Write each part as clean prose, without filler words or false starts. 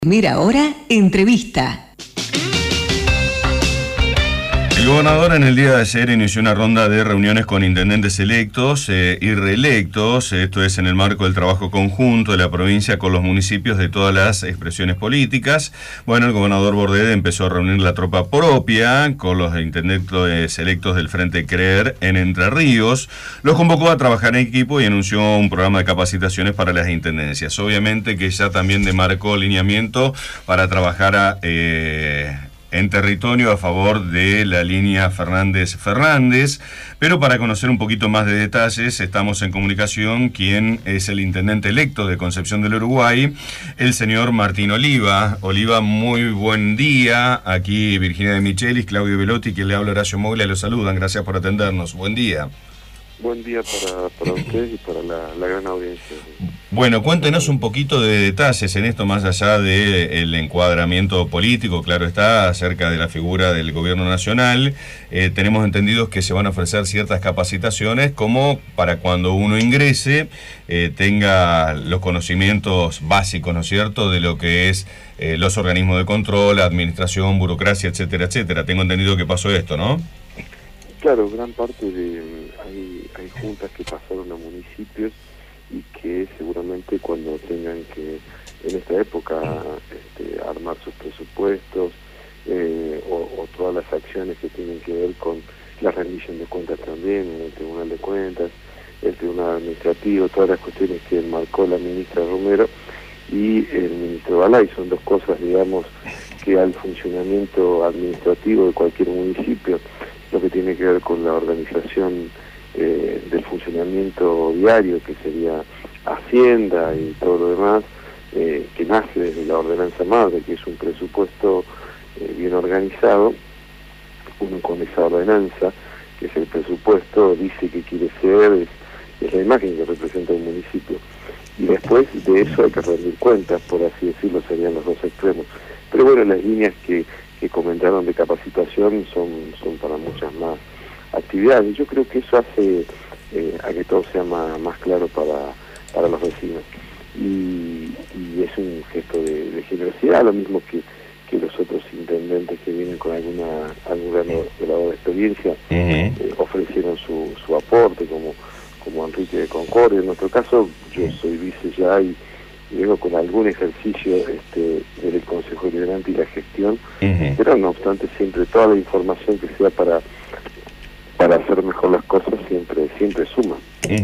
Mira ahora, entrevista. El gobernador en el día de ayer inició una ronda de reuniones con intendentes electos y reelectos, esto es en el marco del trabajo conjunto de la provincia con los municipios de todas las expresiones políticas. Bueno, el gobernador Bordet empezó a reunir la tropa propia con los intendentes electos del Frente Creer en Entre Ríos. Los convocó a trabajar en equipo y anunció un programa de capacitaciones para las intendencias. Obviamente que ya también demarcó lineamiento para trabajar en territorio a favor de la línea Fernández-Fernández, pero para conocer un poquito más de detalles estamos en comunicación quien es el intendente electo de Concepción del Uruguay, el señor Martín Oliva. Oliva, muy buen día. Aquí Virginia de Michelis, Claudio Velotti, quien le habla, Horacio Moglia, los saludan. Gracias por atendernos. Buen día. Buen día para ustedes y para la gran audiencia. Bueno, cuéntenos un poquito de detalles en esto, más allá del encuadramiento político, claro está, acerca de la figura del gobierno nacional. Tenemos entendido que se van a ofrecer ciertas capacitaciones como para cuando uno ingrese tenga los conocimientos básicos, ¿no es cierto?, de lo que es los organismos de control, administración, burocracia, etcétera, etcétera. Tengo entendido que pasó esto, ¿no? Claro, gran parte hay juntas que pasaron a municipios y que seguramente cuando tengan que, en esta época, armar sus presupuestos o todas las acciones que tienen que ver con la rendición de cuentas también, en el Tribunal de Cuentas, el Tribunal Administrativo, todas las cuestiones que marcó la ministra Romero y el ministro Balay, son dos cosas, digamos, que al funcionamiento administrativo de cualquier municipio, lo que tiene que ver con la organización del funcionamiento diario, que sería Hacienda y todo lo demás, que nace desde la ordenanza madre, que es un presupuesto bien organizado. Uno con esa ordenanza, que es el presupuesto, dice que quiere ser, es la imagen que representa un municipio. Y después de eso hay que rendir cuentas, por así decirlo, serían los dos extremos. Pero bueno, las líneas que comentaron de capacitación son para muchas más actividades. Yo creo que eso hace a que todo sea más claro para los vecinos. Y es un gesto de generosidad, lo mismo que los otros intendentes que vienen con algún grado de experiencia ofrecieron su aporte, como Enrique de Concordia. En nuestro caso, yo soy vice ya y vengo con algún ejercicio del Consejo Deliberante y la gestión, pero no obstante siempre toda la información que sea para hacer mejor las cosas siempre suma.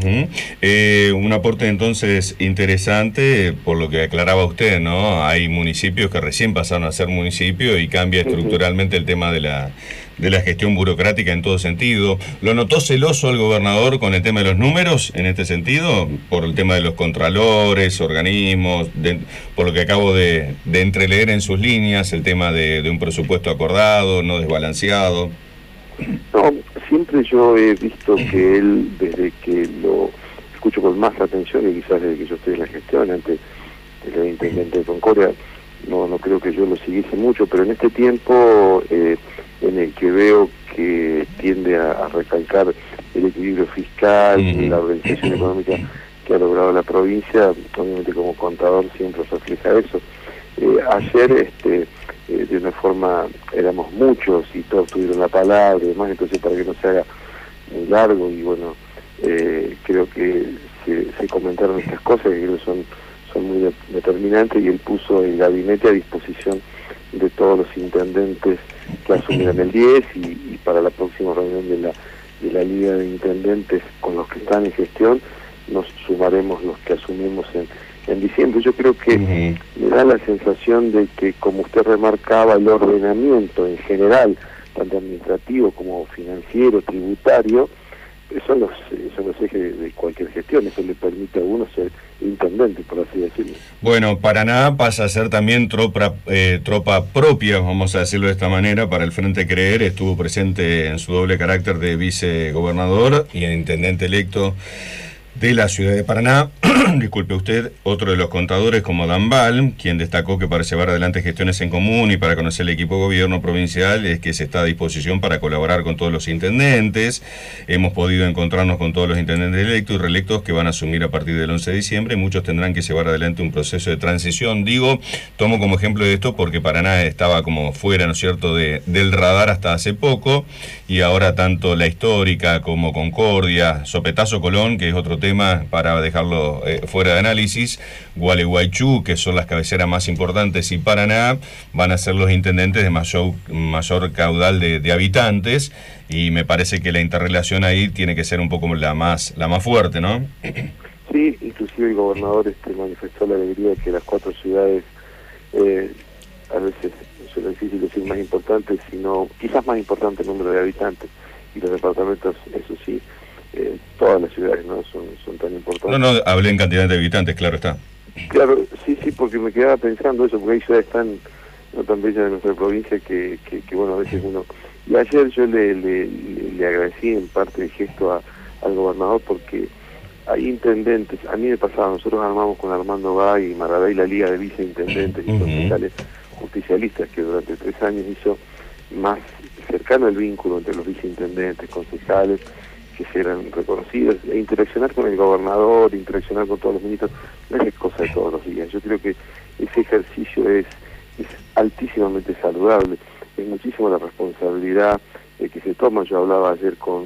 Un aporte entonces interesante por lo que aclaraba usted, ¿no? Hay municipios que recién pasaron a ser municipio y cambia estructuralmente el tema de la gestión burocrática en todo sentido. ¿Lo notó celoso el gobernador con el tema de los números en este sentido? Por el tema de los contralores, organismos, por lo que acabo de entreleer en sus líneas, el tema de un presupuesto acordado, no desbalanceado. No, siempre yo he visto que él, desde que lo escucho con más atención y quizás desde que yo estoy en la gestión, antes del intendente de Concordia, no creo que yo lo siguiese mucho, pero en este tiempo en el que veo que tiende a recalcar el equilibrio fiscal y la organización económica que ha logrado la provincia, obviamente como contador siempre refleja eso. Ayer de una forma éramos muchos y todos tuvieron la palabra y demás, entonces para que no se haga muy largo y bueno, creo que se comentaron estas cosas que creo que son muy determinantes, y él puso el gabinete a disposición de todos los intendentes que asumieron el 10 y para la próxima reunión de la Liga de Intendentes con los que están en gestión nos sumaremos los que asumimos en diciembre. Yo creo que me da la sensación de que, como usted remarcaba, el ordenamiento en general, tanto administrativo como financiero, tributario, son los ejes de cualquier gestión. Eso le permite a uno ser intendente, por así decirlo. Bueno, Paraná pasa a ser también tropa propia, vamos a decirlo de esta manera, para el Frente Creer. Estuvo presente en su doble carácter de vicegobernador y intendente electo de la ciudad de Paraná. Disculpe usted, otro de los contadores como Dambal, quien destacó que para llevar adelante gestiones en común y para conocer el equipo de gobierno provincial es que se está a disposición para colaborar con todos los intendentes. Hemos podido encontrarnos con todos los intendentes electos y reelectos que van a asumir a partir del 11 de diciembre. Muchos tendrán que llevar adelante un proceso de transición. Digo, tomo como ejemplo de esto porque Paraná estaba como fuera, ¿no es cierto?, del radar hasta hace poco, y ahora tanto La Histórica como Concordia, Sopetazo Colón, que es otro tema para dejarlo fuera de análisis, Gualeguaychú, que son las cabeceras más importantes, y Paraná van a ser los intendentes de mayor caudal de habitantes, y me parece que la interrelación ahí tiene que ser un poco la más fuerte, ¿no? Sí, inclusive el gobernador manifestó la alegría de que las 4 ciudades, a veces suena difícil decir más importantes, sino quizás más importante el número de habitantes, y los departamentos, eso sí, todas las ciudades no son tan importantes. No, hablé en cantidad de habitantes, claro está. Claro, sí, porque me quedaba pensando eso, porque hay ciudades no tan bellas de nuestra provincia que bueno, a veces uno... Y ayer yo le agradecí en parte de gesto al gobernador, porque hay intendentes, a mí me pasaba, nosotros armamos con Armando Bay y Maradei la Liga de Viceintendentes y concejales justicialistas, que durante 3 años hizo más cercano el vínculo entre los viceintendentes, concejales, que se eran reconocidos, e interaccionar con el gobernador, interaccionar con todos los ministros, no es cosa de todos los días. Yo creo que ese ejercicio es altísimamente saludable, es muchísimo la responsabilidad que se toma. Yo hablaba ayer con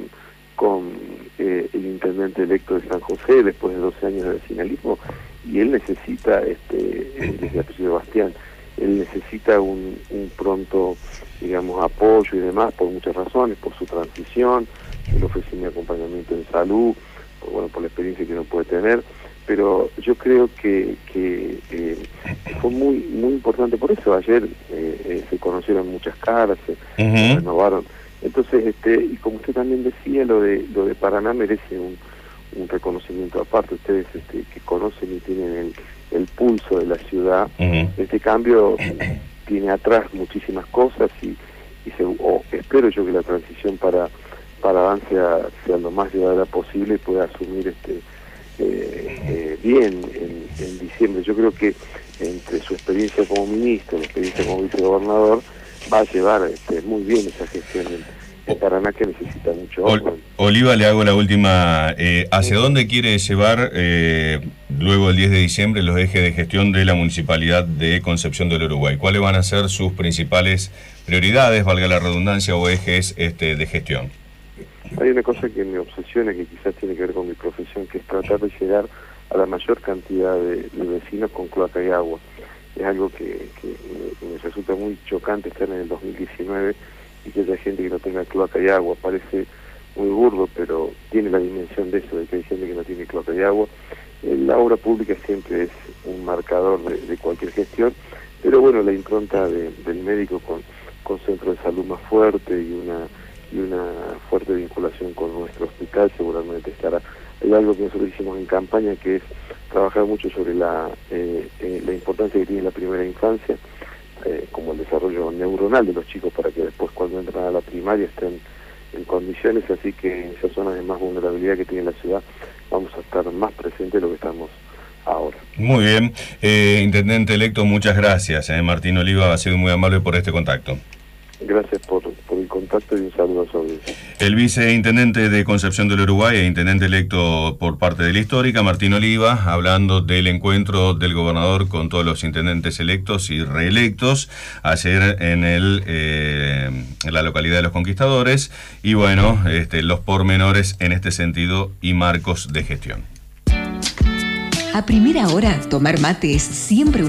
el intendente electo de San José, después de 12 años de vecinalismo, y él necesita, desde el apellido Bastián, él necesita un pronto, digamos, apoyo y demás, por muchas razones, por su transición. Él ofrece mi acompañamiento en salud, por la experiencia que uno puede tener, pero yo creo que fue muy importante. Por eso ayer se conocieron muchas caras, se renovaron. Entonces, y como usted también decía, lo de Paraná merece un reconocimiento aparte. Ustedes que conocen y tienen el pulso de la ciudad, este cambio tiene atrás muchísimas cosas, y espero yo que la transición para avance sea lo más llevadera posible y pueda asumir bien en diciembre. Yo creo que entre su experiencia como ministro, la experiencia como vicegobernador, va a llevar muy bien esa gestión en Paraná, que necesita mucho orden. Oliva, le hago la última. ¿Hacia dónde quiere llevar luego del 10 de diciembre los ejes de gestión de la Municipalidad de Concepción del Uruguay? ¿Cuáles van a ser sus principales prioridades, valga la redundancia, o ejes de gestión? Hay una cosa que me obsesiona, que quizás tiene que ver con mi profesión, que es tratar de llegar a la mayor cantidad de vecinos con cloaca y agua. Es algo que me resulta muy chocante estar en el 2019 y que haya gente que no tenga cloaca y agua. Parece muy burdo, pero tiene la dimensión de eso, de que hay gente que no tiene cloaca y agua. La obra pública siempre es un marcador de cualquier gestión, pero bueno, la impronta del médico con centro de salud más fuerte y una fuerte vinculación con nuestro hospital seguramente estará. Hay algo que nosotros hicimos en campaña, que es trabajar mucho sobre la importancia que tiene la primera infancia, como el desarrollo neuronal de los chicos, para que después, cuando entran a la primaria, estén en condiciones. Así que en esas zonas de más vulnerabilidad que tiene la ciudad vamos a estar más presentes de lo que estamos ahora. Muy bien. Intendente electo, muchas gracias. Martín Oliva ha sido muy amable por este contacto. Gracias por el contacto y un saludo a su audiencia. El viceintendente de Concepción del Uruguay e intendente electo por parte de La Histórica, Martín Oliva, hablando del encuentro del gobernador con todos los intendentes electos y reelectos ayer en la localidad de Los Conquistadores, y bueno, los pormenores en este sentido y marcos de gestión. A primera hora, tomar mate es siempre